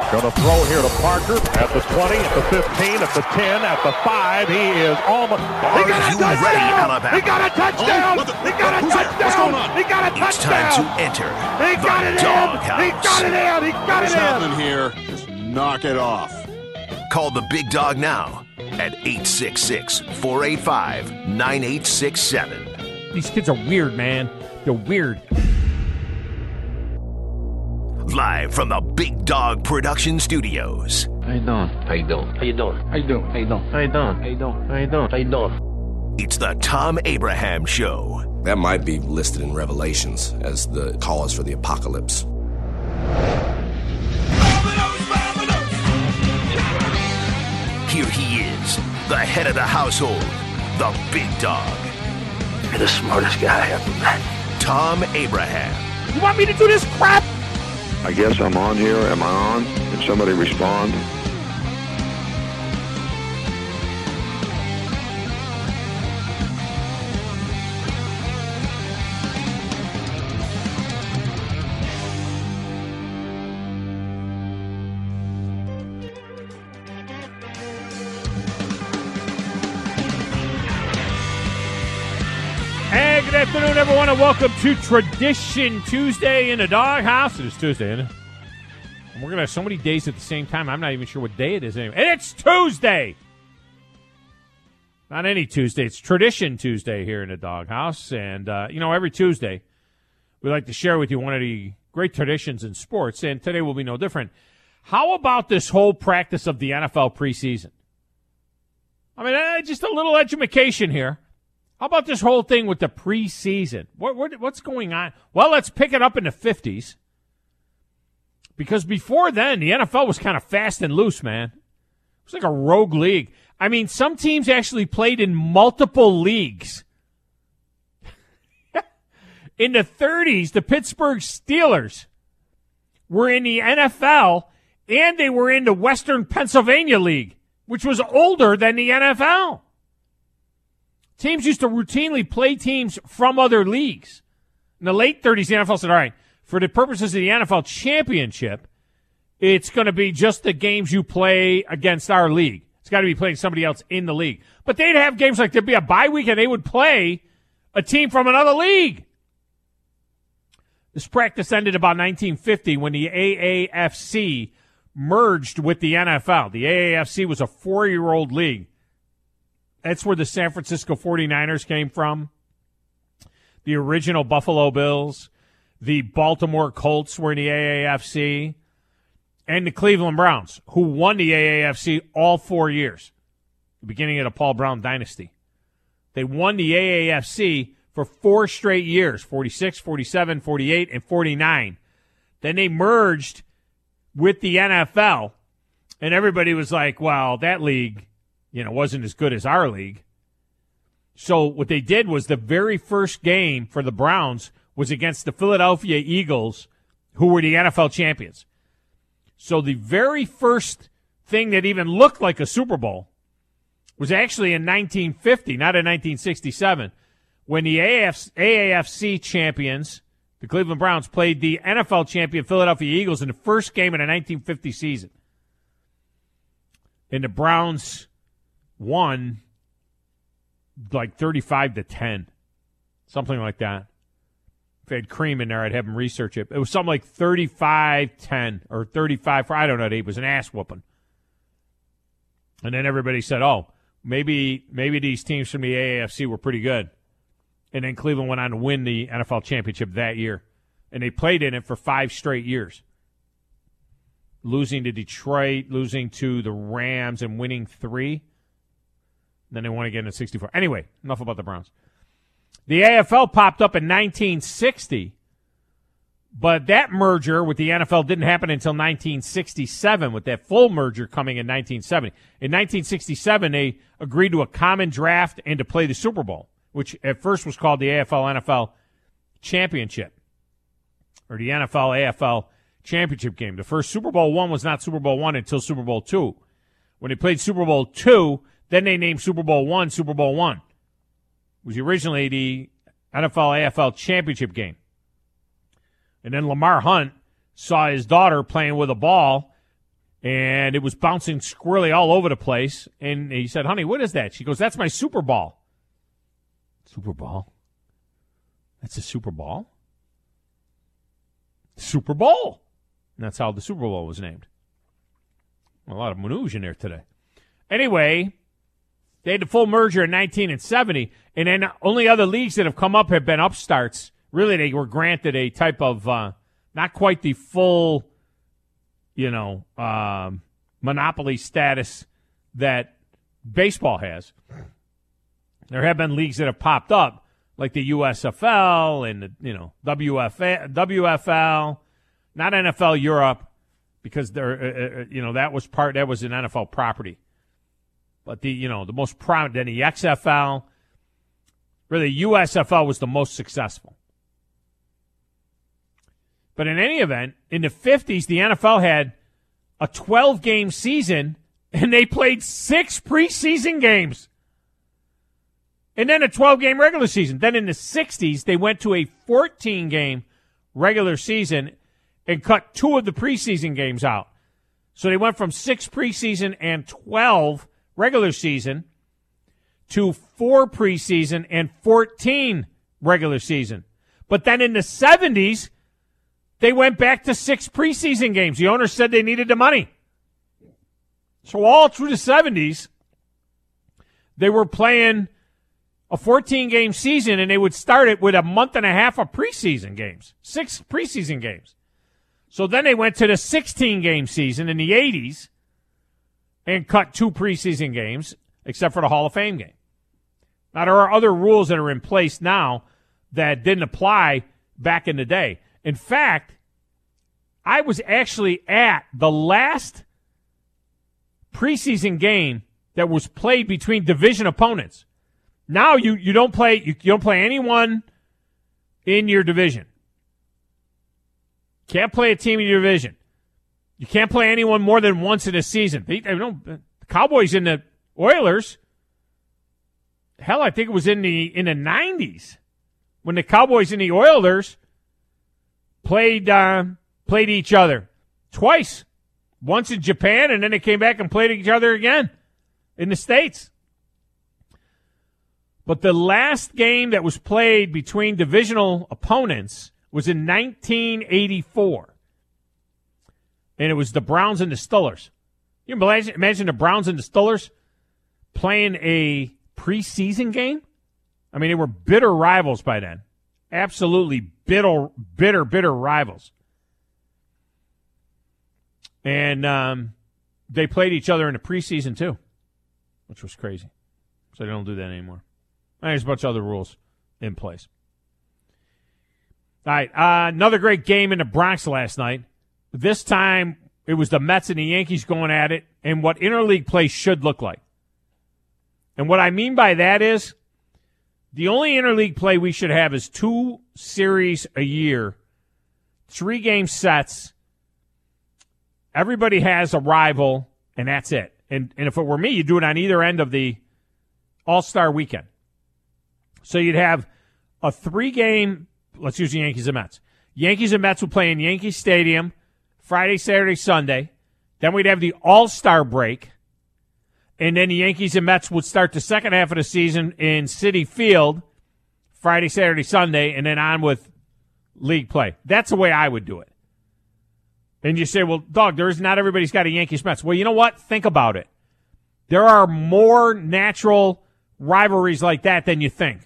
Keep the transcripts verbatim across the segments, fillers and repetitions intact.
Going to throw here to Parker at the twenty, at the fifteen, at the ten, at the five. He is almost. He got a touchdown! Ready, Alabama? He got a touchdown! Oh, the, he got a who's touchdown! There? What's going on? He got a touchdown! It's time to enter he the got it Doghouse. in! He got it in! He got What's it in! happening here? Just knock it off. Call the Big Dog now at eight six six, four eight five, nine eight six seven. These kids are weird, man. They're weird. Live from the Big Dog Production Studios. How you doing? How you doing? How you doing? How you doing? How you doing? How you doing? How you doing? How you doing? How you doing? It's the Tom Abraham Show. That might be listed in Revelations as the cause for the apocalypse. Here he is, the head of the household, the Big Dog. You're the smartest guy I ever met. Tom Abraham. You want me to do this crap? I guess I'm on here. Am I on? Can somebody respond? Hey, good afternoon, everyone, and welcome to Tradition Tuesday in the Doghouse. It is Tuesday, isn't it? And we're going to have so many days at the same time, I'm not even sure what day it is anymore. And it's Tuesday! Not any Tuesday. It's Tradition Tuesday here in the Doghouse. And, uh, you know, every Tuesday, we like to share with you one of the great traditions in sports, and today will be no different. How about this whole practice of the N F L preseason? I mean, uh, just a little education here. How about this whole thing with the preseason? What, what what's going on? Well, let's pick it up in the fifties. Because before then, the N F L was kind of fast and loose, man. It was like a rogue league. I mean, some teams actually played in multiple leagues. In the thirties, the Pittsburgh Steelers were in the N F L, and they were in the Western Pennsylvania League, which was older than the N F L. Teams used to routinely play teams from other leagues. In the late thirties, the N F L said, all right, for the purposes of the N F L championship, it's going to be just the games you play against our league. It's got to be playing somebody else in the league. But they'd have games like there'd be a bye week, and they would play a team from another league. This practice ended about nineteen fifty when the A A F C merged with the N F L. The A A F C was a four-year-old league. That's where the San Francisco forty-niners came from. The original Buffalo Bills. The Baltimore Colts were in the A A F C. And the Cleveland Browns, who won the A A F C all four years. The beginning of the Paul Brown dynasty. They won the A A F C for four straight years. forty-six, forty-seven, forty-eight, and forty-nine. Then they merged with the N F L. And everybody was like, well, that league, you know, wasn't as good as our league. So what they did was the very first game for the Browns was against the Philadelphia Eagles, who were the N F L champions. So the very first thing that even looked like a Super Bowl was actually in nineteen fifty, not in nineteen sixty-seven, when the A A F C champions, the Cleveland Browns, played the N F L champion Philadelphia Eagles in the first game of the nineteen fifty season. And the Browns won like thirty-five to ten, something like that. If I had Cream in there, I'd have him research it. It was something like thirty-five ten or thirty-five, I don't know. It was an ass whooping. And then everybody said, oh, maybe maybe these teams from the A A F C were pretty good. And then Cleveland went on to win the N F L championship that year. And they played in it for five straight years. Losing to Detroit, losing to the Rams, and winning three. Then they won again in sixty-four. Anyway, enough about the Browns. The A F L popped up in nineteen sixty, but that merger with the N F L didn't happen until nineteen sixty-seven, with that full merger coming in nineteen seventy. In nineteen sixty-seven, they agreed to a common draft and to play the Super Bowl, which at first was called the A F L N F L Championship, or the N F L A F L Championship game. The first Super Bowl one was not Super Bowl one until Super Bowl two. When they played Super Bowl two, then they named Super Bowl one Super Bowl one. It was originally the N F L A F L Championship game. And then Lamar Hunt saw his daughter playing with a ball And it was bouncing squirrely all over the place. And he said, honey, what is that? She goes, that's my Super Ball. Super Ball? That's a Super Ball? Super Bowl. And that's how the Super Bowl was named. A lot of minutiae in there today. Anyway, they had the full merger in nineteen and seventy, and then only other leagues that have come up have been upstarts. Really, they were granted a type of, uh, not quite the full, you know, um, monopoly status that baseball has. There have been leagues that have popped up, like the U S F L and the, you know, W F L, W F L, not N F L Europe, because they're, uh, you know, that was part, that was an N F L property. But the, you know, the most prominent, then the X F L, really U S F L was the most successful. But in any event, in the fifties, the N F L had a twelve-game season, and they played six preseason games. And then a twelve-game regular season. Then in the sixties, they went to a fourteen-game regular season and cut two of the preseason games out. So they went from six preseason and twelve regular season to four preseason and fourteen regular season. But then in the seventies, they went back to six preseason games. The owners said they needed the money. So all through the seventies, they were playing a fourteen-game season, and they would start it with a month and a half of preseason games, six preseason games. So then they went to the sixteen-game season in the eighties and cut two preseason games, except for the Hall of Fame game. Now, there are other rules that are in place now that didn't apply back in the day. In fact, I was actually at the last preseason game that was played between division opponents. Now you, you don't play you, you don't play anyone in your division. Can't play a team in your division. You can't play anyone more than once in a season. They, they don't, the Cowboys and the Oilers. Hell, I think it was in the in the nineties when the Cowboys and the Oilers played uh, played each other twice. Once in Japan, and then they came back and played each other again in the States. But the last game that was played between divisional opponents was in nineteen eighty-four. And it was the Browns and the Steelers. You can imagine, imagine the Browns and the Steelers playing a preseason game? I mean, they were bitter rivals by then. Absolutely bitter, bitter, bitter rivals. And um, they played each other in the preseason, too, which was crazy. So they don't do that anymore. And there's a bunch of other rules in place. All right, uh, another great game in the Bronx last night. This time, it was the Mets and the Yankees going at it, and what interleague play should look like. And what I mean by that is, the only interleague play we should have is two series a year, three-game sets. Everybody has a rival, and that's it. And and if it were me, you'd do it on either end of the All-Star weekend. So you'd have a three-game, let's use the Yankees and Mets. Yankees and Mets would play in Yankee Stadium Friday, Saturday, Sunday. Then we'd have the All-Star break. And then the Yankees and Mets would start the second half of the season in Citi Field Friday, Saturday, Sunday, and then on with league play. That's the way I would do it. And you say, well, Doug, there's not everybody's got a Yankees Mets. Well, you know what? Think about it. There are more natural rivalries like that than you think.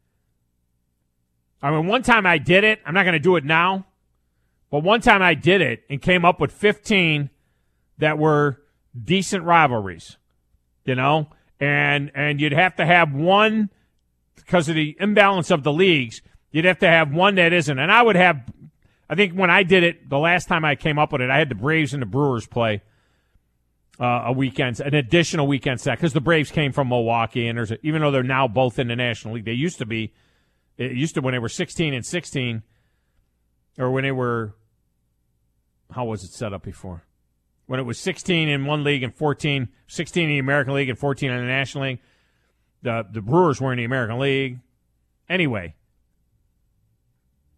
I mean, one time I did it. I'm not going to do it now. But one time I did it and came up with fifteen that were decent rivalries, you know? And and you'd have to have one, because of the imbalance of the leagues, you'd have to have one that isn't. And I would have, I think when I did it, the last time I came up with it, I had the Braves and the Brewers play uh, a weekend, an additional weekend set, because the Braves came from Milwaukee, and there's a, even though they're now both in the National League, they used to be, it used to when they were sixteen and sixteen, or when they were, how was it set up before? When it was sixteen in one league and fourteen, sixteen in the American League and fourteen in the National League, the the Brewers were in the American League. Anyway,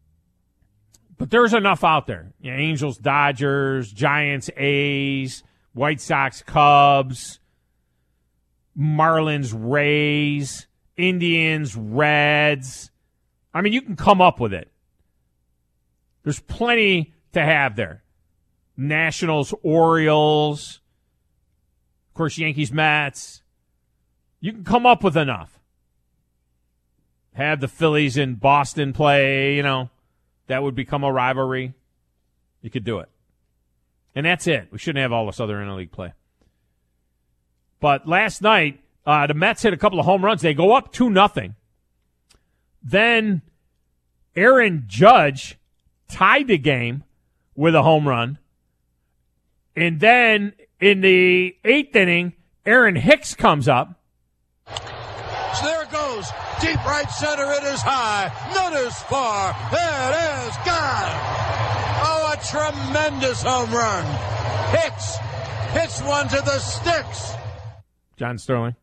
but there's enough out there. You know, Angels, Dodgers, Giants, A's, White Sox, Cubs, Marlins, Rays, Indians, Reds. I mean, you can come up with it. There's plenty to have there. Nationals, Orioles, of course, Yankees, Mets. You can come up with enough. Have the Phillies in Boston play, you know, that would become a rivalry. You could do it. And that's it. We shouldn't have all this other interleague play. But last night, uh, the Mets hit a couple of home runs. They go up two nothing. Then Aaron Judge tied the game with a home run. And then in the eighth inning, Aaron Hicks comes up. So there it goes. Deep right center. It is high. Not as far. It is gone. Oh, a tremendous home run. Hicks hits one to the sticks. John Sterling.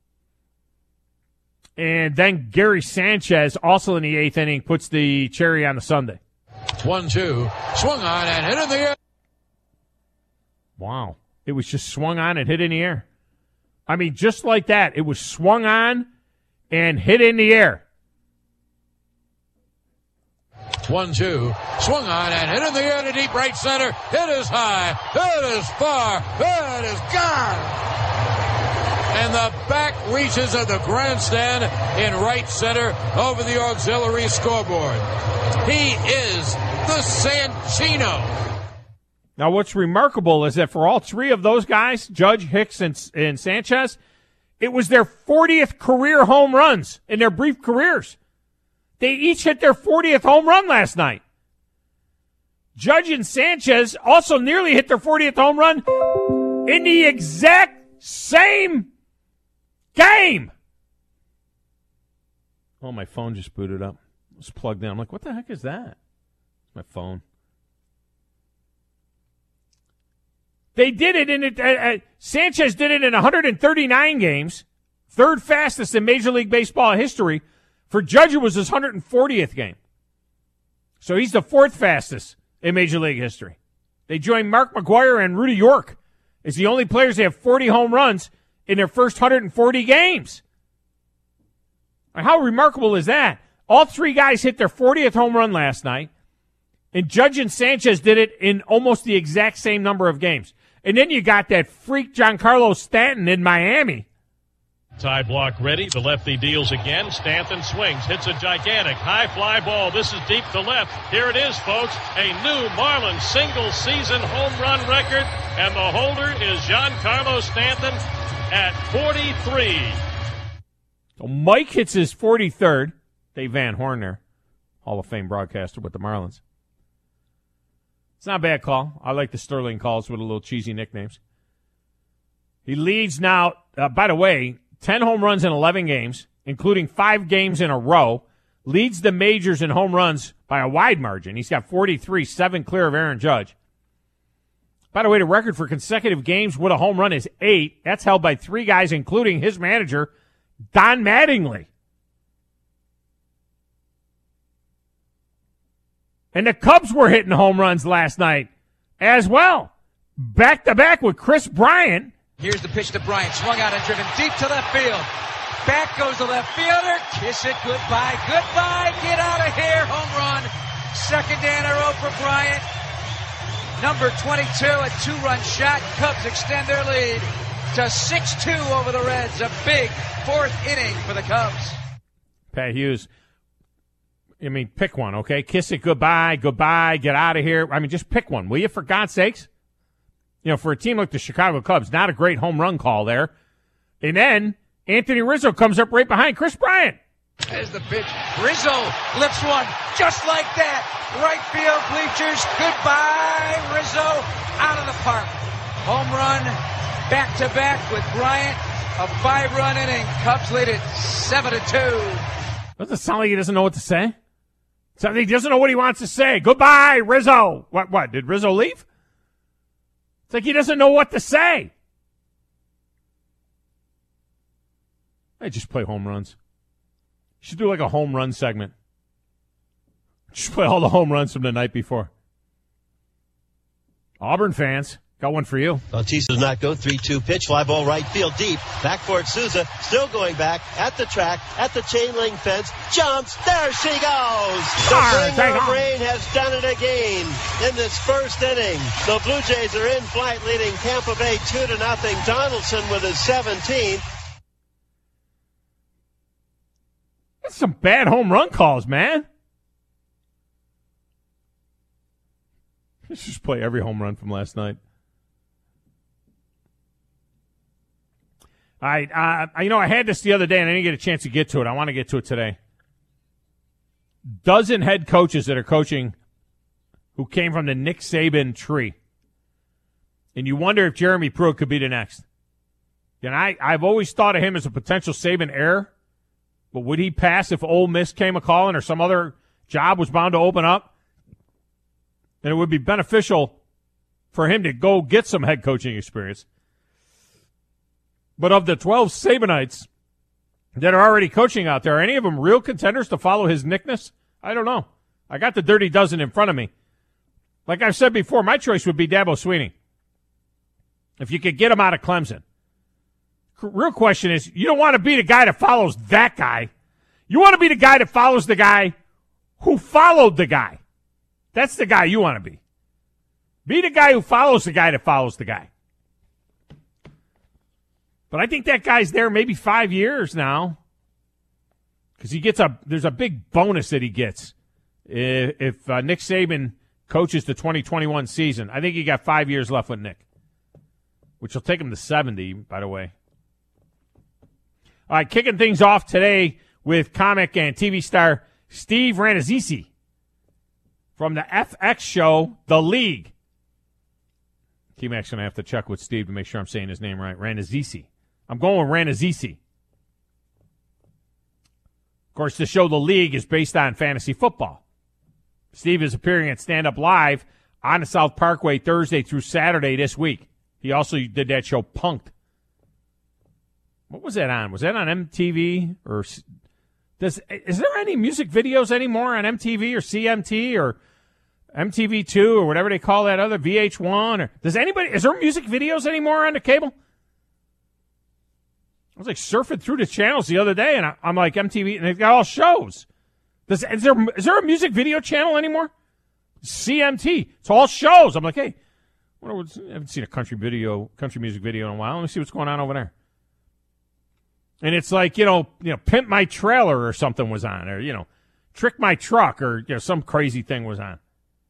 And then Gary Sanchez, also in the eighth inning, puts the cherry on the sundae. One, two. Swung on and hit in the air. Wow. It was just swung on and hit in the air. I mean, just like that. It was swung on and hit in the air. One, two. Swung on and hit in the air to deep right center. It is high. It is far. It is gone. And the back reaches of the grandstand in right center over the auxiliary scoreboard. He is the Sanchino. Now, what's remarkable is that for all three of those guys, Judge, Hicks, and, and Sanchez, it was their fortieth career home runs in their brief careers. They each hit their fortieth home run last night. Judge and Sanchez also nearly hit their fortieth home run in the exact same game. Oh, my phone just booted up. It was plugged in. I'm like, what the heck is that? It's my phone. They did it in it. Uh, uh, Sanchez did it in one hundred thirty-nine games, third fastest in Major League Baseball history. For Judge, it was his one hundred fortieth game. So he's the fourth fastest in Major League history. They joined Mark McGwire and Rudy York as the only players that have forty home runs in their first one hundred forty games. How remarkable is that? All three guys hit their fortieth home run last night, and Judge and Sanchez did it in almost the exact same number of games. And then you got that freak Giancarlo Stanton in Miami. Tie block ready. The lefty deals again. Stanton swings. Hits a gigantic high fly ball. This is deep to left. Here it is, folks. A new Marlins single-season home run record. And the holder is Giancarlo Stanton at forty-three. So Mike hits his forty-third. Dave Van Horn there. Hall of Fame broadcaster with the Marlins. It's not a bad call. I like the Sterling calls with a little cheesy nicknames. He leads now, uh, by the way, ten home runs in eleven games, including five games in a row. Leads the majors in home runs by a wide margin. He's got forty-three, seven clear of Aaron Judge. By the way, the record for consecutive games with a home run is eight. That's held by three guys, including his manager, Don Mattingly. And the Cubs were hitting home runs last night as well. Back-to-back with Chris Bryant. Here's the pitch to Bryant. Swung out and driven deep to left field. Back goes the left fielder. Kiss it goodbye. Goodbye. Get out of here. Home run. Second day in a row for Bryant. Number twenty-two, a two-run shot. Cubs extend their lead to six two over the Reds. A big fourth inning for the Cubs. Pat Hughes. I mean, pick one, okay? Kiss it goodbye, goodbye, get out of here. I mean, just pick one, will you, for God's sakes? You know, for a team like the Chicago Cubs, not a great home run call there. And then Anthony Rizzo comes up right behind Chris Bryant. There's the pitch. Rizzo lifts one just like that. Right field bleachers. Goodbye, Rizzo. Out of the park. Home run back-to-back with Bryant. A five-run inning. Cubs lead it seven to two. Doesn't it sound like he doesn't know what to say? So he doesn't know what he wants to say. Goodbye, Rizzo. What, what, did Rizzo leave? It's like he doesn't know what to say. They just play home runs. You should do like a home run segment. Just play all the home runs from the night before. Auburn fans, Got one for you. Bautista does not go. three two pitch. Fly ball right field deep. Back for it. Souza still going back at the track, at the chain link fence. Jumps. There she goes. The bringer of rain has done it again in this first inning. The Blue Jays are in flight, leading Tampa Bay two to nothing. Donaldson with his seventeenth. That's some bad home run calls, man. Let's just play every home run from last night. All right, uh, you know, I had this the other day, and I didn't get a chance to get to it. I want to get to it today. Dozen head coaches that are coaching who came from the Nick Saban tree. And you wonder if Jeremy Pruitt could be the next. And I, I've always thought of him as a potential Saban heir, but would he pass if Ole Miss came a-calling or some other job was bound to open up? And it would be beneficial for him to go get some head coaching experience. But of the twelve Sabanites that are already coaching out there, are any of them real contenders to follow his Nickness? I don't know. I got the dirty dozen in front of me. Like I've said before, my choice would be Dabo Swinney. If you could get him out of Clemson. Real question is, you don't want to be the guy that follows that guy. You want to be the guy that follows the guy who followed the guy. That's the guy you want to be. Be the guy who follows the guy that follows the guy. But I think that guy's there maybe five years now, because he gets a there's a big bonus that he gets if, if uh, Nick Saban coaches the twenty twenty-one season. I think he got five years left with Nick, which will take him to seventy, by the way. All right, kicking things off today with comic and T V star Steve Rannazzisi from the F X show The League. T-Mac's going to have to check with Steve to make sure I'm saying his name right. Rannazzisi. I'm going with Rannazzisi. Of course, the show The League is based on fantasy football. Steve is appearing at Stand Up Live on the South Parkway Thursday through Saturday this week. He also did that show Punked. What was that on? Was that on M T V? Or does is there any music videos anymore on M T V or C M T or M T V two or whatever they call that other V H one? Or does anybody? Is there music videos anymore on the cable? I was like surfing through the channels the other day, and I, I'm like M T V, and they've got all shows. Does is there is there a music video channel anymore? C M T. It's all shows. I'm like, hey, I haven't seen a country video, country music video in a while. Let me see what's going on over there. And it's like, you know, you know, Pimp My Trailer or something was on, or, you know, Trick My Truck, or, you know, some crazy thing was on.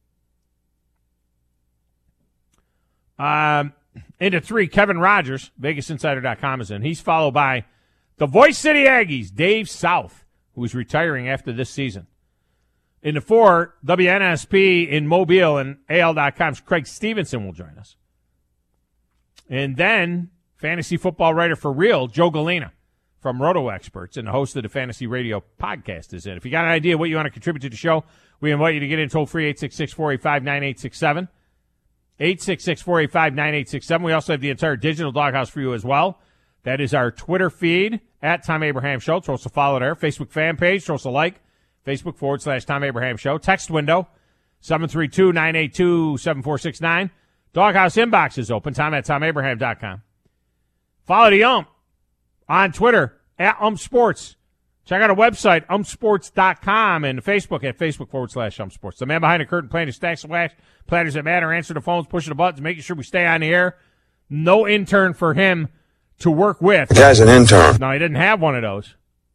Um, into three, Kevin Rogers, Vegas Insider dot com is in. He's followed by the Voice City Aggies, Dave South, who is retiring after this season. Into four, W N S P in Mobile and A L dot com's Craig Stevenson will join us. And then fantasy football writer for real, Joe Galena from Roto Experts and the host of the Fantasy Radio podcast is in. If you got an idea what you want to contribute to the show, we invite you to get in toll-free eight six six, four eight five, nine eight six seven. eight six six, four eight five, nine eight six seven. We also have the entire digital doghouse for you as well. That is our Twitter feed, at Tom Abraham Show. Throw us a follow there. Facebook fan page. Throw us a like. Facebook forward slash Tom Abraham Show. Text window, seven three two, nine eight two, seven four six nine. Doghouse inbox is open. Tom at Tom Abraham dot com. Follow the ump on Twitter, at Ump Sports. Check out our website, ump sports dot com, and Facebook at Facebook forward slash Ump Sports. The man behind the curtain playing the stacks of wax, platters that matter, answering the phones, pushing the buttons, making sure we stay on the air. No intern for him to work with. The guy's an intern. No, he didn't have one of those.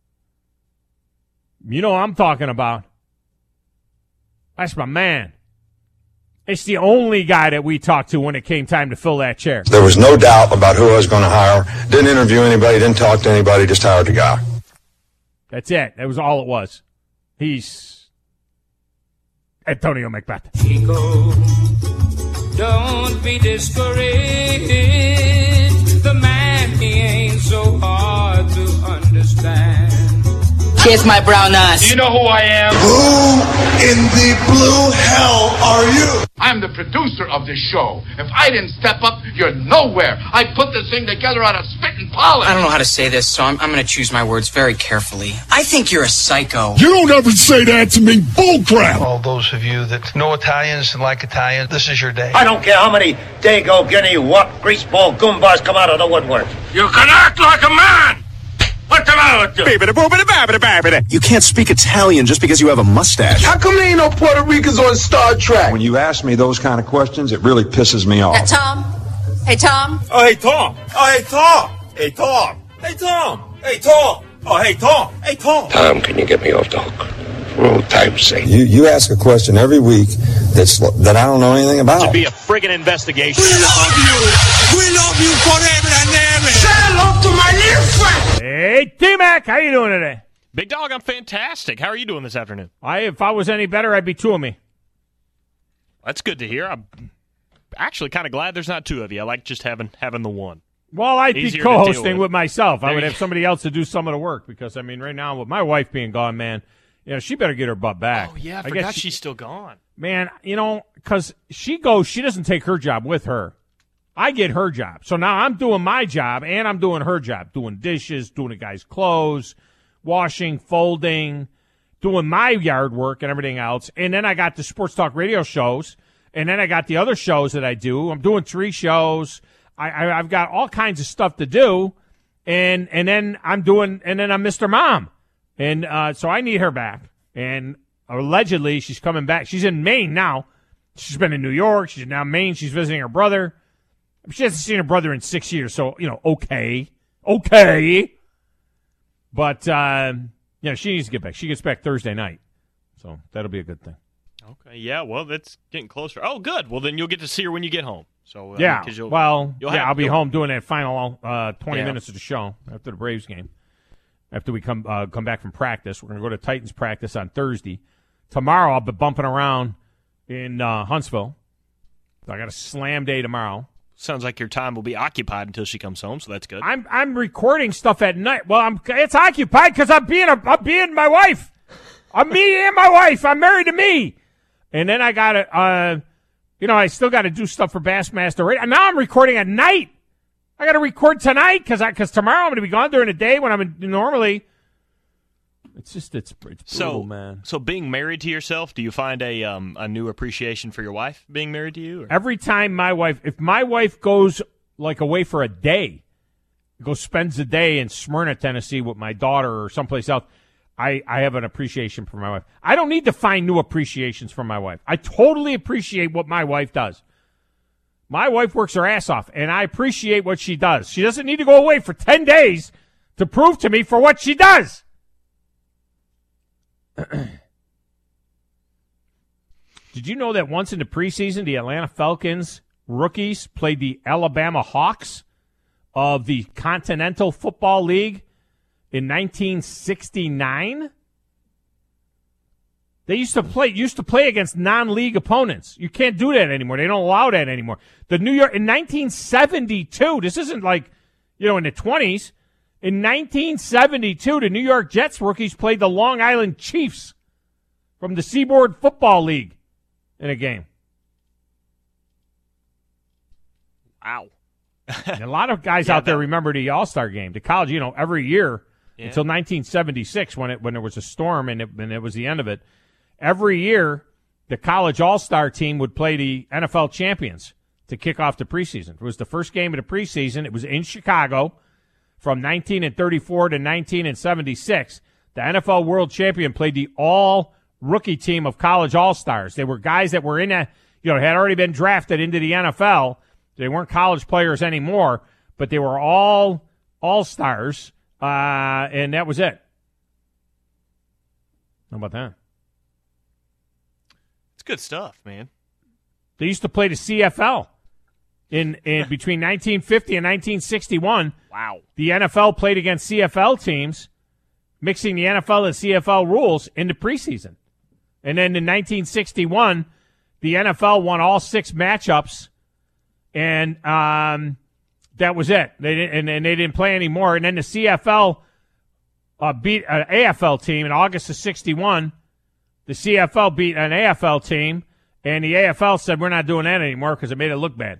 You know what I'm talking about. That's my man. It's the only guy that we talked to when it came time to fill that chair. There was no doubt about who I was going to hire. Didn't interview anybody, didn't talk to anybody, just hired the guy. That's it. That was all it was. He's Antonio McBeth. Chico, don't be discouraged. The man, he ain't so hard to understand. Kiss my brown ass. Do you know who I am? Who in the blue hell are you? I'm the producer of this show. If I didn't step up, you're nowhere. I put this thing together out of spit and polish. I don't know how to say this, so I'm, I'm going to choose my words very carefully. I think you're a psycho. You don't ever say that to me. Bullcrap. All those of you that know Italians and like Italian, this is your day. I don't care how many Dago, Guinea, what greaseball goombas come out of the woodwork. You can act like a man. What's the matter with you? You can't speak Italian just because you have a mustache. How come there ain't no Puerto Ricans on Star Trek? When you ask me those kind of questions, it really pisses me off. Uh, Tom? Hey, Tom? Oh, hey, Tom. Oh, hey, Tom. Hey, Tom. Hey, Tom. Hey, Tom. Oh, hey, Tom. Hey, Tom. Tom, can you get me off the hook? For old time's sake. You you ask a question every week that's that I don't know anything about. It should be a friggin' investigation. We love you. We love you forever and ever. Say hello to my little friend. Hey, T-Mac, how you doing today? Big Dog, I'm fantastic. How are you doing this afternoon? I if I was any better, I'd be two of me. That's good to hear. I'm actually kind of glad there's not two of you. I like just having having the one. Well, I'd Easier be co-hosting with. with myself. There I would you have somebody else to do some of the work because, I mean, right now with my wife being gone, man, you know, she better get her butt back. Oh, yeah, I, I forgot guess she, she's still gone. Man, you know, because she goes, she doesn't take her job with her. I get her job. So now I'm doing my job and I'm doing her job, doing dishes, doing the guy's clothes, washing, folding, doing my yard work and everything else. And then I got the sports talk radio shows. And then I got the other shows that I do. I'm doing three shows. I, I, I've got all kinds of stuff to do. And and then I'm doing, and then I'm Mister Mom. And uh, so I need her back. And allegedly she's coming back. She's in Maine now. She's been in New York. She's now in Maine. She's visiting her brother. She hasn't seen her brother in six years. So, you know, okay. Okay. But, uh, you know, she needs to get back. She gets back Thursday night. So that'll be a good thing. Okay, yeah, well, that's getting closer. Oh, good. Well, then you'll get to see her when you get home. So uh, yeah, you'll, well, you'll yeah, have, I'll be you'll, home doing that final uh, twenty yeah. minutes of the show after the Braves game. After we come uh, come back from practice, we're going to go to Titans practice on Thursday. Tomorrow, I'll be bumping around in uh, Huntsville. I got a slam day tomorrow. Sounds like your time will be occupied until she comes home, so that's good. I'm I'm recording stuff at night. Well, I'm it's occupied because I'm being a, I'm being my wife. I'm me and my wife. I'm married to me. And then I got to, uh, you know, I still got to do stuff for Bassmaster Radio. And now I'm recording at night. I got to record tonight because I because tomorrow I'm going to be gone during the day when I'm in, normally. It's just it's it's brutal, so, man. So being married to yourself, do you find a um a new appreciation for your wife being married to you? Or? Every time my wife, if my wife goes like away for a day, goes spends a day in Smyrna, Tennessee with my daughter or someplace else, I, I have an appreciation for my wife. I don't need to find new appreciations from my wife. I totally appreciate what my wife does. My wife works her ass off, and I appreciate what she does. She doesn't need to go away for ten days to prove to me for what she does. Did you know that once in the preseason, the Atlanta Falcons rookies played the Alabama Hawks of the Continental Football League in nineteen sixty-nine? They used to play used to play against non-league opponents. You can't do that anymore. They don't allow that anymore. The New York in nineteen seventy-two, this isn't like, you know, in the twenties. In nineteen seventy-two, the New York Jets rookies played the Long Island Chiefs from the Seaboard Football League in a game. Wow. And a lot of guys yeah, out there that... remember the All-Star game. The college, you know, every year yeah. until nineteen seventy-six when it when there was a storm and it, and it was the end of it. Every year, the college All-Star team would play the N F L champions to kick off the preseason. It was the first game of the preseason. It was in Chicago from nineteen thirty-four to nineteen seventy-six. The N F L world champion played the all-rookie team of college All-Stars. They were guys that were in a, you know, had already been drafted into the N F L. They weren't college players anymore, but they were all All-Stars, uh, and that was it. How about that? It's good stuff, man. They used to play the C F L in, in between nineteen fifty and nineteen sixty-one. Wow. The N F L played against C F L teams, mixing the N F L and C F L rules in the preseason. And then in nineteen sixty-one, the N F L won all six matchups, and um, that was it. They didn't, and, and they didn't play anymore. And then the C F L uh, beat an A F L team in August of sixty-one. The C F L beat an A F L team, And the A F L said we're not doing that anymore because it made it look bad.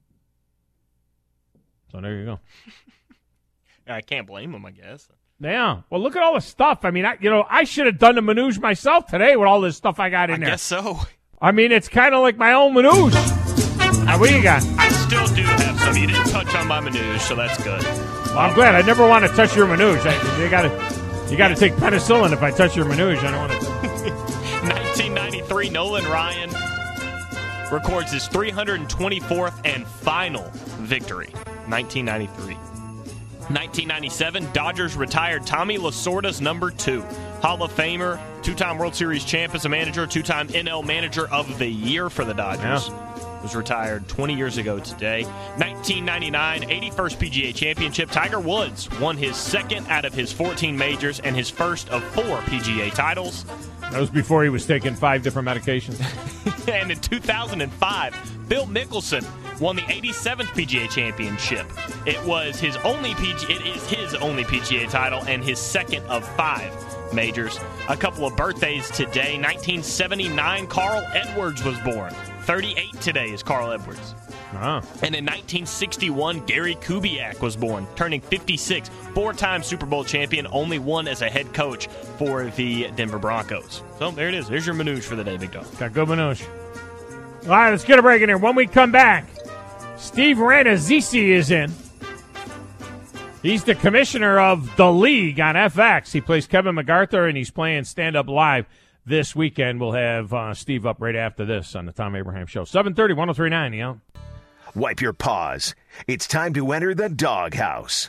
So there you go. I can't blame them, I guess. Yeah. Well, look at all the stuff. I mean, I, you know, I should have done the Manouche myself today with all this stuff I got in I there. I guess so. I mean, it's kind of like my own Manouche. Now, what do you got? I still do have some. You didn't touch on my Manouche, so that's good. Well, I'm glad. I never want to touch your Manouche. I, you got to you got to take penicillin if I touch your Manouche. I don't want to. nineteen ninety-three, Nolan Ryan records his three hundred twenty-fourth and final victory. nineteen ninety-three. nineteen ninety-seven, Dodgers retired Tommy Lasorda's number two. Hall of Famer, two-time World Series champ as a manager, two-time N L Manager of the Year for the Dodgers. Yeah. Was retired twenty years ago today. nineteen ninety-nine, eighty-first P G A Championship. Tiger Woods won his second out of his fourteen majors and his first of four P G A titles. That was before he was taking five different medications. And in two thousand five, Phil Mickelson won the eighty-seventh P G A Championship. It was his only P G A, it is his only P G A title and his second of five majors. A couple of birthdays today. nineteen seventy-nine, Carl Edwards was born. thirty-eight today is Carl Edwards. Ah. And in nineteen sixty-one, Gary Kubiak was born, turning fifty-six, four-time Super Bowl champion, only one as a head coach for the Denver Broncos. So there it is. There's your Manouche for the day, Big Dog. Got good Manouche. All right, let's get a break in here. When we come back, Steve Ranazzisi is in. He's the commissioner of The League on F X. He plays Kevin MacArthur, and he's playing stand-up live this weekend. We'll have uh, Steve up right after this on the Tom Abraham Show. seven thirty, one oh three point nine, you know. Wipe your paws. It's time to enter the doghouse.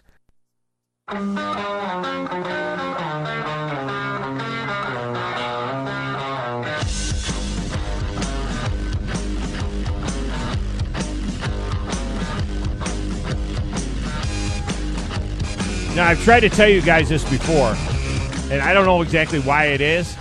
Now, I've tried to tell you guys this before, and I don't know exactly why it is,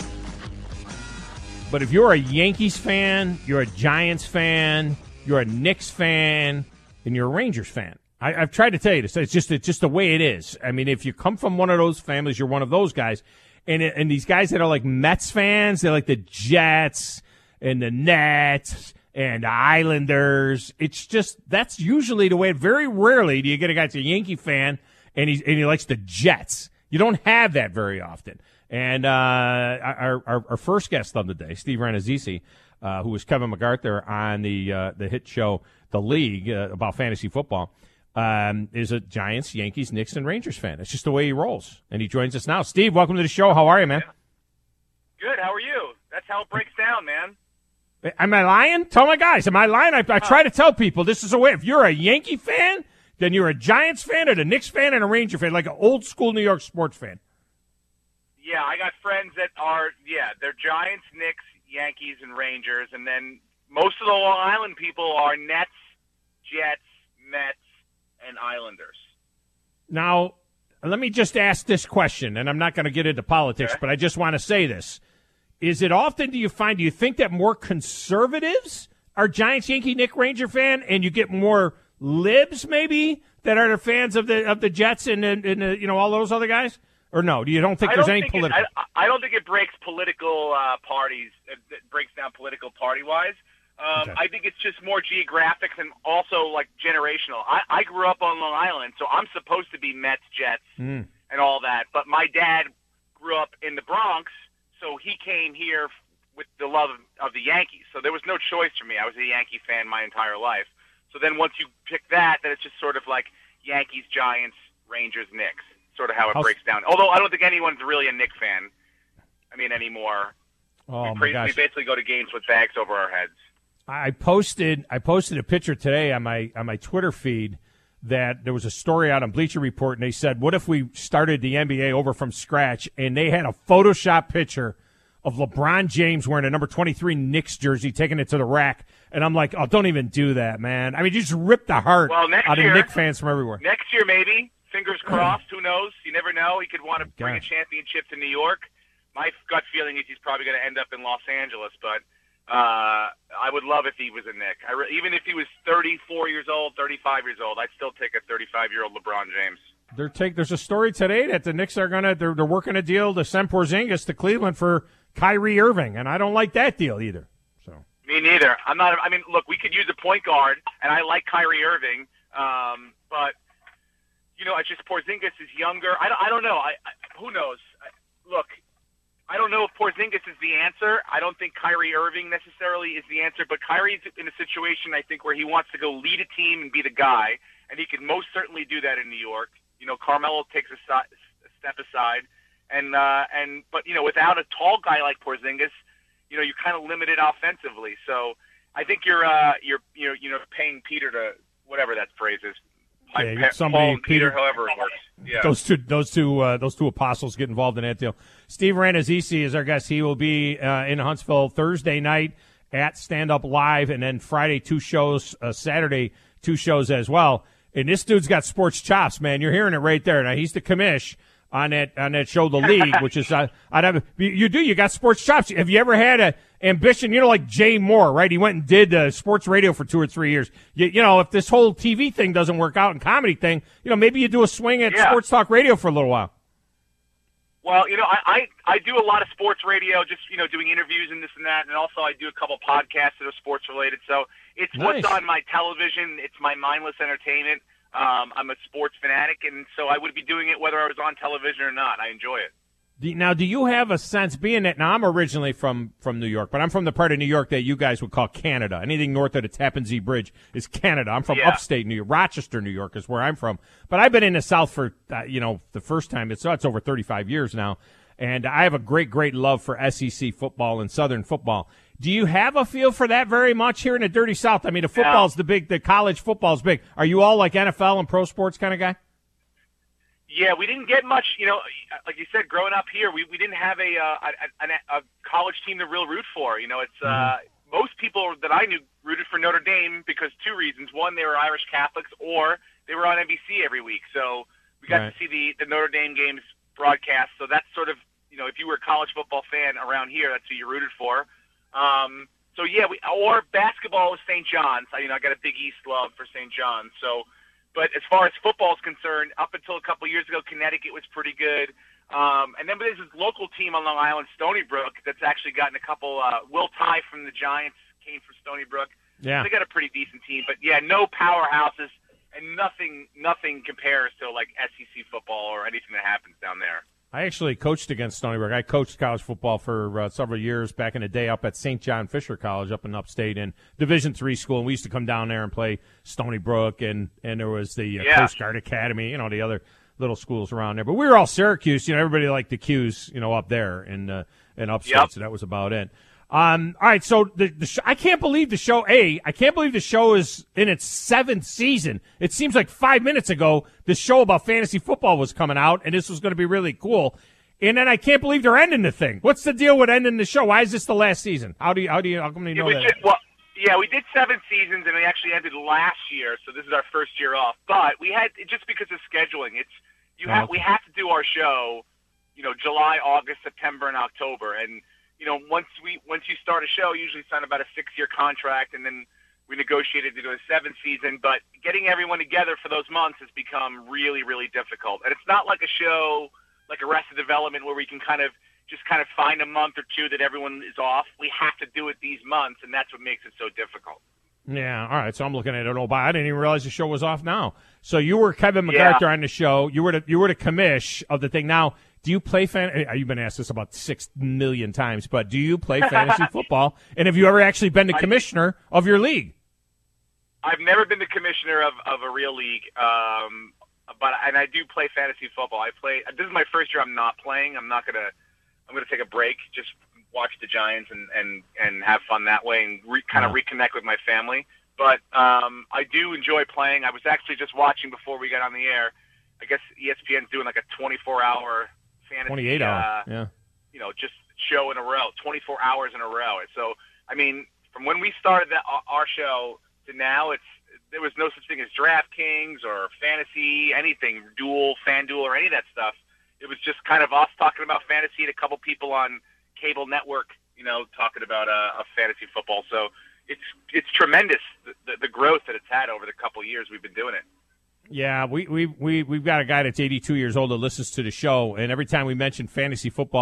but if you're a Yankees fan, you're a Giants fan, you're a Knicks fan, and you're a Rangers fan. I, I've tried to tell you this. It's just it's just the way it is. I mean, if you come from one of those families, you're one of those guys. And it, and these guys that are like Mets fans, they're like the Jets and the Nets and the Islanders. It's just that's usually the way. Very rarely do you get a guy that's a Yankee fan and he's and he likes the Jets. You don't have that very often. And uh, our, our our first guest of the day, Steve Ranazzisi, uh, who was Kevin MacArthur on the uh, the hit show The League uh, about fantasy football, um, is a Giants, Yankees, Knicks, and Rangers fan. It's just the way he rolls. And he joins us now. Steve, welcome to the show. How are you, man? Good. How are you? That's how it breaks down, man. Am I lying? Tell my guys. Am I lying? I, I try to tell people this is a way. If you're a Yankee fan, then you're a Giants fan, or a Knicks fan, and a Ranger fan, like an old school New York sports fan. Yeah, I got friends that are, yeah, they're Giants, Knicks, Yankees, and Rangers, and then most of the Long Island people are Nets, Jets, Mets, and Islanders. Now, let me just ask this question, and I'm not going to get into politics, okay, but I just want to say this. Is it often do you find, do you think that more conservatives are Giants, Yankee, Knick, Ranger fan, and you get more libs maybe that are the fans of the of the Jets and, and, and uh, you know, all those other guys? Or no, you don't think I there's don't any think political? It, I, I don't think it breaks political uh, parties. It, it breaks down political party-wise. Um, Okay. I think it's just more geographic and also like generational. I, I grew up on Long Island, so I'm supposed to be Mets, Jets, Mm. and all that. But my dad grew up in the Bronx, so he came here with the love of, of the Yankees. So there was no choice for me. I was a Yankee fan my entire life. So then once you pick that, then it's just sort of like Yankees, Giants, Rangers, Knicks. Sort of how it How- breaks down. Although I don't think anyone's really a Knicks fan. I mean, anymore. Oh, we, my pre- gosh. we basically go to games with bags over our heads. I posted I posted a picture today on my on my Twitter feed that there was a story out on Bleacher Report, and they said, what if we started the N B A over from scratch? And they had a Photoshop picture of LeBron James wearing a number twenty-three Knicks jersey, taking it to the rack. And I'm like, oh, don't even do that, man. I mean, you just ripped the heart Well, next out year- of Knicks fans from everywhere. Next year, maybe. Fingers crossed. Who knows? You never know. He could want to bring a Gosh. championship to New York. My gut feeling is he's probably going to end up in Los Angeles, but uh, I would love if he was a Knick. I re- even if he was thirty-four years old, thirty-five years old, I'd still take a thirty-five-year-old LeBron James. They're take, there's a story today that the Knicks are going to, they're, they're working a deal to send Porzingis to Cleveland for Kyrie Irving, and I don't like that deal either. So Me Me neither. I'm not. I mean, look, we could use a point guard, and I like Kyrie Irving, um, but you know, it's just Porzingis is younger. I don't. I don't know. I, I who knows? I, look, I don't know if Porzingis is the answer. I don't think Kyrie Irving necessarily is the answer, but Kyrie's in a situation I think where he wants to go lead a team and be the guy, and he can most certainly do that in New York. You know, Carmelo takes a, si- a step aside, and uh, and but you know, without a tall guy like Porzingis, you know, you're kind of limited offensively. So I think you're uh, you're you know you know paying Peter to whatever that phrase is. Yeah, Paul somebody Peter, Peter, however it works. Yeah. Those two, those two, uh, those two apostles get involved in that deal. Steve Rannazzisi is our guest. He will be uh, in Huntsville Thursday night at Stand Up Live, and then Friday two shows, uh, Saturday two shows as well. And this dude's got sports chops, man. You're hearing it right there. Now he's the commish on that on that show, The League, which is uh, I'd have you, you do you got sports chops. Have you ever had a ambition? You know, like Jay Moore, right? He went and did uh, sports radio for two or three years. You, you know, if this whole T V thing doesn't work out and comedy thing, you know, maybe you do a swing at yeah. sports talk radio for a little while. Well, you know, I, I I do a lot of sports radio, just you know, doing interviews and this and that, and also I do a couple podcasts that are sports related. So it's Nice. what's on my television. It's my mindless entertainment. Um, I'm a sports fanatic, and so I would be doing it whether I was on television or not. I enjoy it. Do- Now, do you have a sense, being that, now I'm originally from, from New York, but I'm from the part of New York that you guys would call Canada. Anything north of the Tappan Zee Bridge is Canada. I'm from Yeah. upstate New York. Rochester, New York is where I'm from. But I've been in the South for, uh, you know, the first time. It's, it's over thirty-five years now. And I have a great, great love for S E C football and Southern football. Do you have a feel for that very much here in the dirty South? I mean, the football's the big, the college football's big. Are you all like N F L and pro sports kind of guy? Yeah, we didn't get much, you know, like you said, growing up here, we, we didn't have a, uh, a, a, a college team to real root for. You know, it's uh, most people that I knew rooted for Notre Dame because two reasons. One, they were Irish Catholics, or they were on N B C every week. So we got Right. to see the, the Notre Dame games broadcast. So that's sort of, you know, if you were a college football fan around here, that's who you rooted for. Um, so, yeah, we, or basketball was Saint John's. I, you know, I got a Big East love for Saint John's. So, but as far as football is concerned, up until a couple years ago, Connecticut was pretty good. Um, and then there's this local team on Long Island, Stony Brook, that's actually gotten a couple. Uh, Will Tye from the Giants came from Stony Brook. Yeah. They got a pretty decent team. But, yeah, no powerhouses, and nothing nothing compares to, like, S E C football or anything that happens down there. I actually coached against Stony Brook. I coached college football for uh, several years back in the day up at Saint John Fisher College up in upstate in Division three school. And we used to come down there and play Stony Brook, and, and there was the uh, Yeah. Coast Guard Academy, you know, the other little schools around there. But we were all Syracuse. You know, everybody liked the Qs, you know, up there in, uh, in upstate. Yep. So that was about it. Um, all right, so the, the sh- I can't believe the show, A, I can't believe the show is in its seventh season. It seems like five minutes ago the show about fantasy football was coming out, and this was going to be really cool. And then I can't believe they're ending the thing. What's the deal with ending the show? Why is this the last season? How do you, how do you, how come you know Yeah, we that? did, well, yeah, we did seven seasons, and we actually ended last year, so this is our first year off. But we had, just because of scheduling, it's you Oh, have okay. we have to do our show, you know, July, August, September, and October. And you know, once we once you start a show, you usually sign about a six-year contract, and then we negotiated to do a seventh season. But getting everyone together for those months has become really, really difficult. And it's not like a show like Arrested Development where we can kind of just kind of find a month or two that everyone is off. We have to do it these months, and that's what makes it so difficult. Yeah, all right. So I'm looking at it. Oh, I didn't even realize the show was off now. So you were Kevin Yeah. MacArthur on the show. You were the, you were the commish of the thing. Now, do you play fan? You've been asked this about six million times, but do you play fantasy football? And have you ever actually been the commissioner of your league? I've never been the commissioner of, of a real league, um, but and I do play fantasy football. I play. This is my first year. I'm not playing. I'm not gonna. I'm gonna take a break. Just watch the Giants and and, and have fun that way, and re, kind of Wow. reconnect with my family. But um, I do enjoy playing. I was actually just watching before we got on the air. I guess E S P N's doing like a twenty-four hour fantasy, twenty-eight hour. uh, Yeah. you know, just show in a row, twenty-four hours in a row. So, I mean, from when we started that, our show to now, it's there was no such thing as DraftKings or fantasy, anything, Duel, FanDuel, or any of that stuff. It was just kind of us talking about fantasy and a couple people on cable network, you know, talking about uh, a fantasy football. So it's it's tremendous, the, the, the growth that it's had over the couple of years we've been doing it. Yeah, we, we, we, we've got a guy that's eighty-two years old that listens to the show, and every time we mention fantasy football,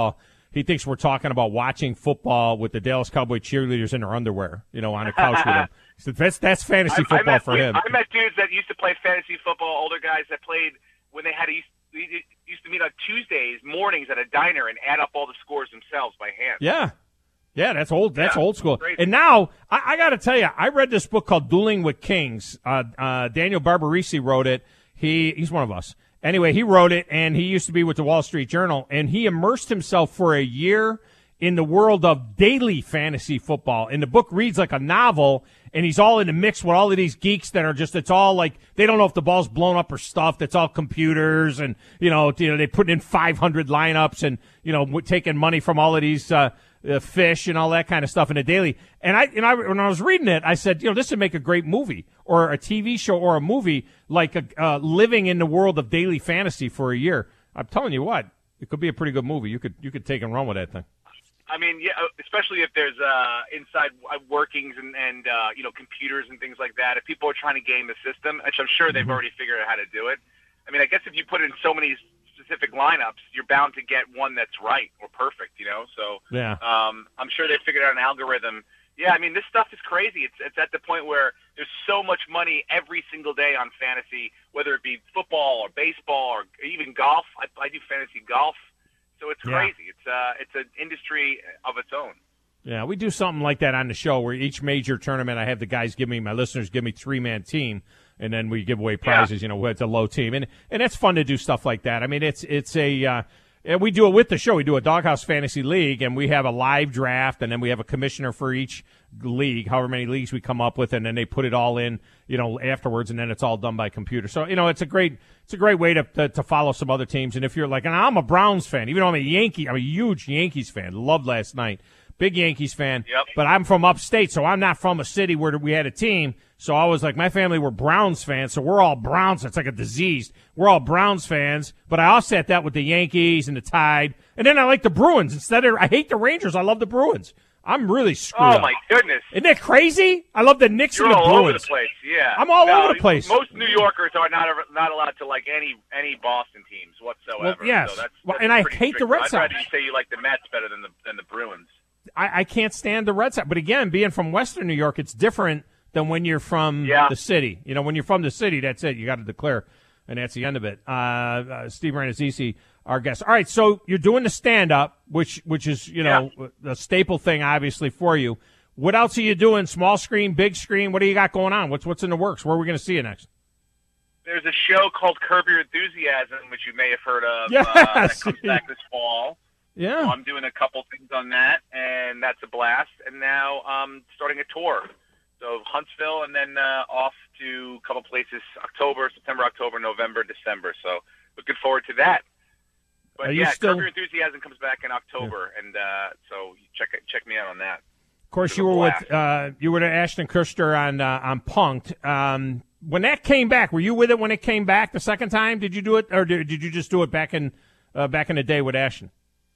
he thinks we're talking about watching football with the Dallas Cowboy cheerleaders in their underwear, you know, on a couch with him. So that's that's fantasy I, football I met, for him. I met dudes that used to play fantasy football, older guys that played when they had a, used to meet on Tuesdays mornings at a diner and add up all the scores themselves by hand. Yeah. Yeah, that's old. That's yeah, old school. crazy. And now, I, I got to tell you, I read this book called Dueling with Kings. Uh, uh, Daniel Barbarisi wrote it. He He's one of us. Anyway, he wrote it, and he used to be with the Wall Street Journal, and he immersed himself for a year in the world of daily fantasy football. And the book reads like a novel, and he's all in the mix with all of these geeks that are just, it's all like, they don't know if the ball's blown up or stuffed. It's all computers, and, you know, you know they put in five hundred lineups and, you know, taking money from all of these uh, uh, fish and all that kind of stuff in a daily. And I, and I, when I was reading it, I said, you know, this would make a great movie or a T V show or a movie, like a, uh, living in the world of daily fantasy for a year. I'm telling you what, it could be a pretty good movie. You could, you could take and run with that thing. I mean, yeah, especially if there's uh, inside workings and, and uh, you know, computers and things like that. If people are trying to game the system, which I'm sure they've already figured out how to do it. I mean, I guess if you put in so many specific lineups, you're bound to get one that's right or perfect, you know? So yeah. um, I'm sure they figured out an algorithm. Yeah, I mean, this stuff is crazy. It's it's at the point where there's so much money every single day on fantasy, whether it be football or baseball or even golf. I, I do fantasy golf. So it's Yeah. crazy. It's uh, it's an industry of its own. Yeah, we do something like that on the show where each major tournament I have the guys give me, my listeners give me three-man team, and then we give away prizes, yeah. you know, it's a low team. And and that's fun to do stuff like that. I mean, it's it's a uh, and we do it with the show. We do a Doghouse Fantasy League, and we have a live draft, and then we have a commissioner for each league, however many leagues we come up with, and then they put it all in, you know, afterwards, and then it's all done by computer. So, you know, it's a great it's a great way to to, to follow some other teams. And if you're like, and I'm a Browns fan, even though I'm a Yankee, I'm a huge Yankees fan. Loved last night. Big Yankees fan. Yep. But I'm from upstate, so I'm not from a city where we had a team. So I was like, my family were Browns fans, so we're all Browns. It's like a disease. We're all Browns fans, but I offset that with the Yankees and the Tide. And then I like the Bruins. Instead of, I hate the Rangers. I love the Bruins. I'm really screwed Oh, up. my goodness. Isn't that crazy? I love the Knicks You're and the all Bruins. over the place, yeah. I'm all No, over the place. Most New Yorkers are not not allowed to like any any Boston teams whatsoever. Well, yes. So that's, Well, that's and I pretty hate the strict. Red I'd Sox. rather you say you like the Mets better than the than the Bruins. I, I can't stand the Red Sox. But again, being from Western New York, it's different than when you're from Yeah. the city. You know, when you're from the city, that's it. You got to declare, and that's the end of it. Uh, uh, Steve Rannazzisi, our guest. All right, so you're doing the stand-up, which which is, you know, a staple thing, obviously, for you. What else are you doing? Small screen, big screen? What do you got going on? What's what's in the works? Where are we going to see you next? There's a show called Curb Your Enthusiasm, which you may have heard of. Yes. Uh, that comes back this fall. Yeah. So I'm doing a couple things on that, and that's a blast. And now I'm starting a tour. So Huntsville, and then uh, off to a couple places, October, September, October, November, December. So looking forward to that. But Are you yeah, still- Curb Your Enthusiasm comes back in October, and uh, so check check me out on that. Of course, you were with uh, you were to Ashton Kutcher on uh, on Punk'd. Um, when that came back, were you with it when it came back the second time? Did you do it, or did, did you just do it back in uh, back in the day with Ashton?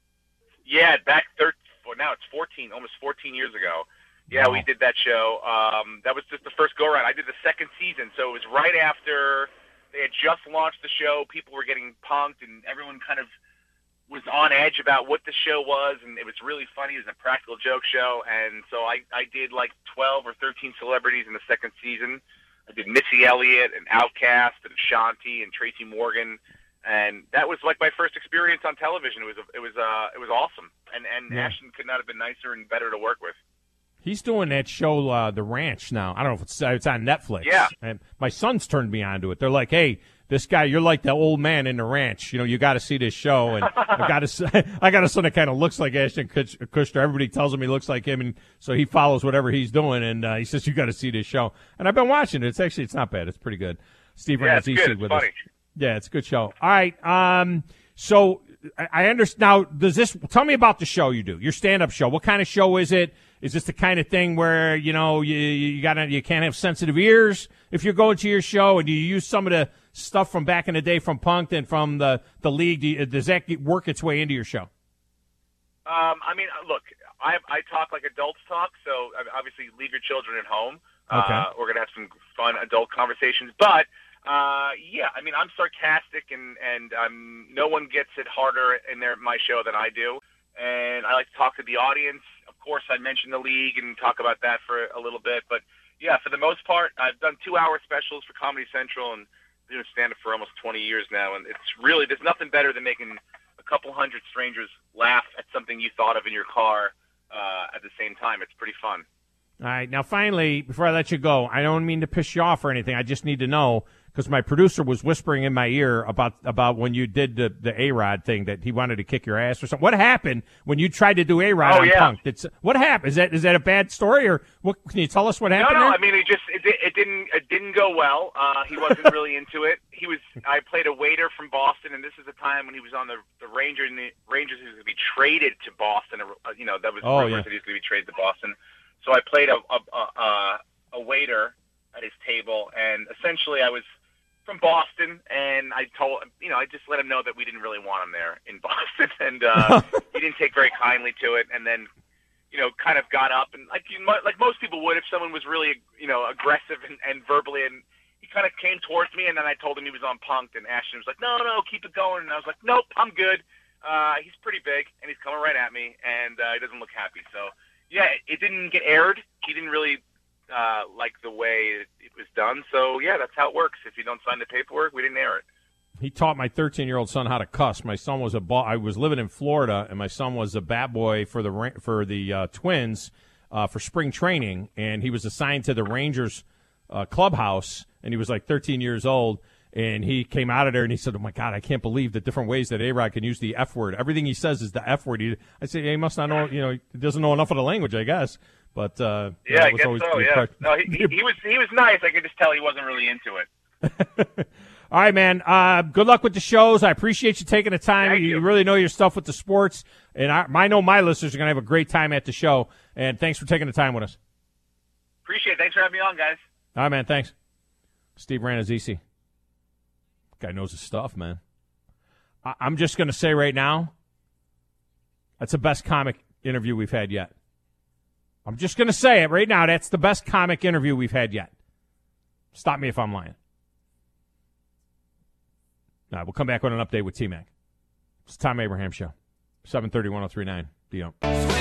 Yeah, back thirteen. Well, now it's fourteen, almost fourteen years ago. Yeah, Wow. we did that show. Um, that was just the first go around. I did the second season, so it was right after they had just launched the show. People were getting punked, and everyone kind of was on edge about what the show was, and it was really funny. It was a practical joke show, and so I, I did like twelve or thirteen celebrities in the second season. I did Missy Elliott and Outkast and Ashanti and Tracy Morgan, and that was like my first experience on television. It was it was uh it was awesome, and and Yeah. Ashton could not have been nicer and better to work with. He's doing that show, uh, The Ranch, now. I don't know if it's it's on Netflix. Yeah. And my sons turned me on to it. They're like, "Hey, this guy, you're like the old man in The Ranch. You know, you got to see this show." And I got a, I got a son that kind of looks like Ashton Kutch- Kutcher. Everybody tells him he looks like him, and so he follows whatever he's doing. And uh, he says, "You got to see this show." And I've been watching it. It's actually it's not bad. It's pretty good. Steve Yeah, it's Rannazzisi good. It's with funny. us. Yeah, it's a good show. All right. Um. So I, I understand now. Does this tell me about the show you do? Your stand-up show. What kind of show is it? Is this the kind of thing where, you know, you you got you can't have sensitive ears if you're going to your show? And do you use some of the stuff from back in the day from Punk'd and from the the league? Do you, does that get, work its way into your show? Um, I mean, look, I I talk like adults talk, so obviously leave your children at home. Okay. Uh, we're gonna have some fun adult conversations, but uh, yeah, I mean, I'm sarcastic, and and um, no one gets it harder in their my show than I do. and I like to talk to the audience. Of course, I mention the league and talk about that for a little bit. But, yeah, for the most part, I've done two-hour specials for Comedy Central and been doing stand-up for almost twenty years now. And it's really – there's nothing better than making a couple hundred strangers laugh at something you thought of in your car uh, at the same time. It's pretty fun. All right. Now, finally, before I let you go, I don't mean to piss you off or anything. I just need to know, because my producer was whispering in my ear about about when you did the, the A-Rod thing, that he wanted to kick your ass or something. What happened when you tried to do A-Rod oh, on yeah. Punk? It's, what happened? Is that is that a bad story, or what? Can you tell us what happened? No, no. there? I mean, it just it, it didn't it didn't go well. Uh, he wasn't really into it. He was. I played a waiter from Boston, and this is the time when he was on the the Rangers. And the Rangers was going to be traded to Boston. Uh, you know, that was oh, rumors yeah. that he was going to be traded to Boston. So I played a a, a a waiter at his table, and essentially I was from Boston, and I told you know I just let him know that we didn't really want him there in Boston, and uh, he didn't take very kindly to it, and then you know kind of got up and like you, like most people would if someone was really you know aggressive and, and verbally, and he kind of came towards me, and then I told him he was on Punk'd, and Ashton was like, no, no, keep it going, and I was like, nope, I'm good. Uh, he's pretty big, and he's coming right at me, and uh, he doesn't look happy, so. Yeah, it didn't get aired. He didn't really uh, like the way it, it was done. So, yeah, that's how it works. If you don't sign the paperwork, we didn't air it. He taught my thirteen-year-old son how to cuss. My son was a ball. I was living in Florida, and my son was a bat boy for the for the uh, Twins uh, for spring training, and he was assigned to the Rangers uh, clubhouse, and he was like thirteen years old. And he came out of there and he said, oh, my God, I can't believe the different ways that A-Rod can use the F word. Everything he says is the F word. He, I say, yeah, he must not know, you know, he doesn't know enough of the language, I guess. But, uh, yeah, I guess so, yeah. No, he, he, he, was, he was nice. I could just tell he wasn't really into it. All right, man. Uh, good luck with the shows. I appreciate you taking the time. Thank you, you. you really know your stuff with the sports. And I, I know my listeners are going to have a great time at the show. And thanks for taking the time with us. Appreciate it. Thanks for having me on, guys. All right, man. Thanks. Steve Rannazzisi. Guy knows his stuff, man. I- I'm just going to say right now, that's the best comic interview we've had yet. I'm just going to say it right now. That's the best comic interview we've had yet. Stop me if I'm lying. All right, we'll come back with an update with T-Mac. It's the Tom Abraham Show. seven thirty, one oh three point nine. Dion.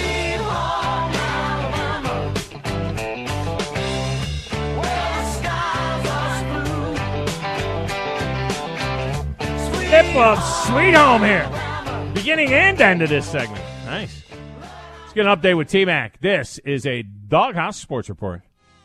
Tip of Sweet Home here. Beginning and end of this segment. Nice. Let's get an update with T-Mac. This is a Doghouse Sports Report.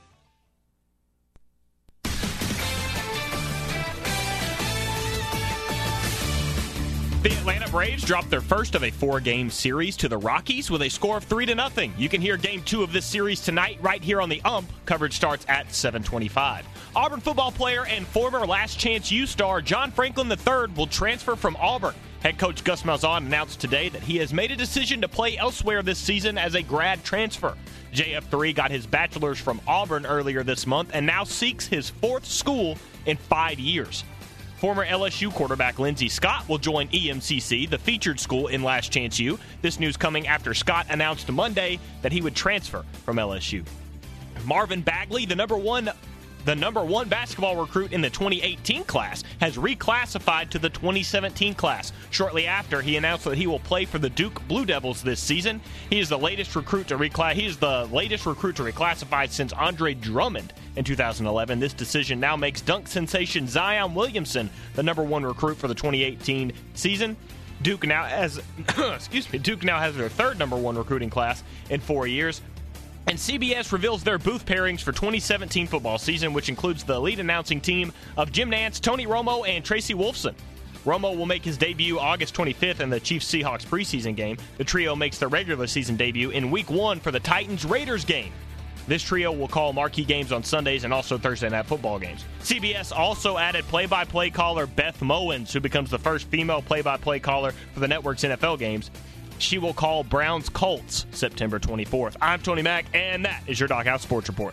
The Atlanta Braves dropped their first of a four-game series to the Rockies with a score of three to nothing. You can hear Game Two of this series tonight right here on the U M P. Coverage starts at seven twenty-five. Auburn football player and former Last Chance U star John Franklin the third will transfer from Auburn. Head coach Gus Malzahn announced today that he has made a decision to play elsewhere this season as a grad transfer. J F three got his bachelor's from Auburn earlier this month and now seeks his fourth school in five years. Former L S U quarterback Lindsey Scott will join E M C C, the featured school in Last Chance U. This news coming after Scott announced Monday that he would transfer from L S U. Marvin Bagley, the number one the number one basketball recruit in the twenty eighteen class, has reclassified to the twenty seventeen class. Shortly after, he announced that he will play for the Duke Blue Devils this season. He is the latest recruit to reclass. He is the latest recruit to reclassify since Andre Drummond in two thousand eleven. This decision now makes dunk sensation Zion Williamson the number one recruit for the twenty eighteen season. Duke now has, excuse me, Duke now has their third number one recruiting class in four years. And C B S reveals their booth pairings for twenty seventeen football season, which includes the lead announcing team of Jim Nantz, Tony Romo, and Tracy Wolfson. Romo will make his debut August twenty-fifth in the Chiefs-Seahawks preseason game. The trio makes their regular season debut in Week one for the Titans-Raiders game. This trio will call marquee games on Sundays and also Thursday night football games. C B S also added play-by-play caller Beth Mowins, who becomes the first female play-by-play caller for the network's N F L games. She will call Browns Colts September twenty-fourth. I'm Tony Mack, and that is your Doghouse Sports Report.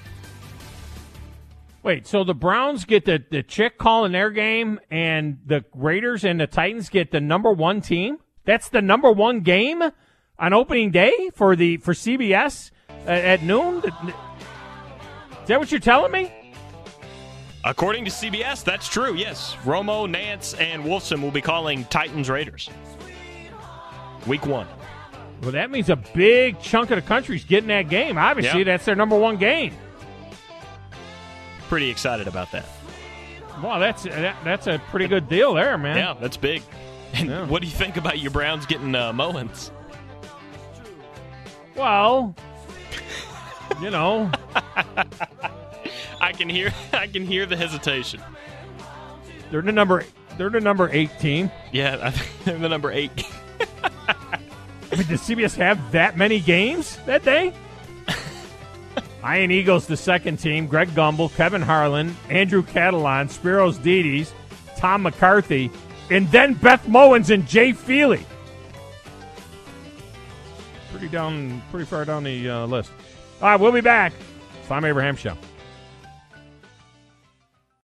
Wait, so the Browns get the, the chick calling their game, and the Raiders and the Titans get the number one team? That's the number one game on opening day for the for C B S at, at noon? Is that what you're telling me? According to C B S, that's true, yes. Romo, Nance, and Wolfson will be calling Titans Raiders. Week one. Well, that means a big chunk of the country's getting that game. Obviously, yeah. that's their number one game. Pretty excited about that. Well, that's that, that's a pretty good deal there, man. Yeah, that's big. And yeah. what do you think about your Browns getting uh, Mullins? Well, you know, I can hear I can hear the hesitation. They're the number they're the number eight team. Yeah, I think they're the number eight. I mean, does C B S have that many games that day? Iron Eagles, the second team. Greg Gumbel, Kevin Harlan, Andrew Catalan, Spiros Dides, Tom McCarthy, and then Beth Mowins and Jay Feely. Pretty down, pretty far down the uh, list. All right, we'll be back. Tom Abraham Show.